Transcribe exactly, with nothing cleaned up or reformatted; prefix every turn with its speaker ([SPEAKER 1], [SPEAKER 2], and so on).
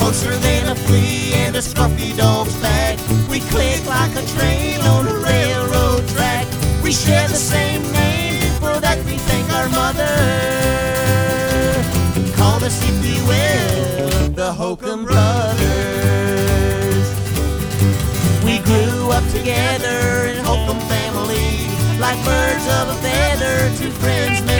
[SPEAKER 1] closer than a flea and a scruffy dog's back. We click like a train on a railroad track. We share the same name, for that we thank our mother. Call us, if you will, the Holcomb Brothers. We grew up together in Holcomb family, like birds of a feather, two friends